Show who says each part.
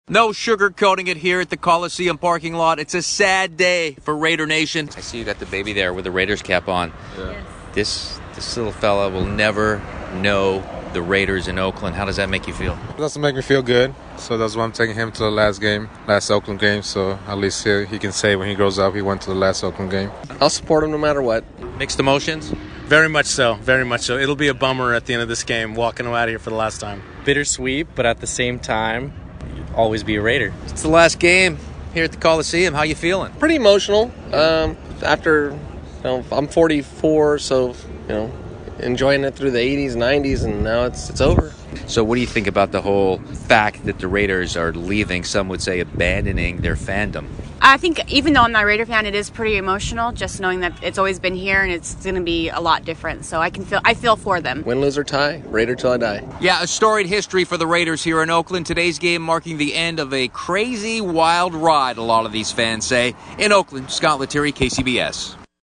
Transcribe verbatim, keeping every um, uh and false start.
Speaker 1: No sugarcoating it here at the Coliseum parking lot. It's a sad day for Raider Nation. I see you got the baby there with the Raiders cap on.
Speaker 2: Yeah. Yes.
Speaker 1: This this little fella will never know the Raiders in Oakland. How does that make you feel?
Speaker 2: It doesn't make me feel good. So that's why I'm taking him to the last game, last Oakland game. So at least he, he can say when he grows up he went to the last Oakland game.
Speaker 3: I'll support him no matter what.
Speaker 1: Mixed emotions?
Speaker 4: Very much so, very much so. It'll be a bummer at the end of this game, walking out of here for the last time.
Speaker 5: Bittersweet, but at the same time, always be a Raider.
Speaker 1: It's the last game here at the Coliseum. How you feeling?
Speaker 3: Pretty emotional. Um, after, you know, I'm forty-four, so, you know, enjoying it through the eighties, nineties, and now it's it's over.
Speaker 1: So what do you think about the whole fact that the Raiders are leaving, some would say abandoning their fandom?
Speaker 6: I think even though I'm not a Raider fan, it is pretty emotional just knowing that it's always been here and it's going to be a lot different. So I can feel I feel for them.
Speaker 3: Win, lose, or tie, Raider till I die.
Speaker 1: Yeah, a storied history for the Raiders here in Oakland. Today's game marking the end of a crazy, wild ride, a lot of these fans say. In Oakland, Scott Lettieri, K C B S.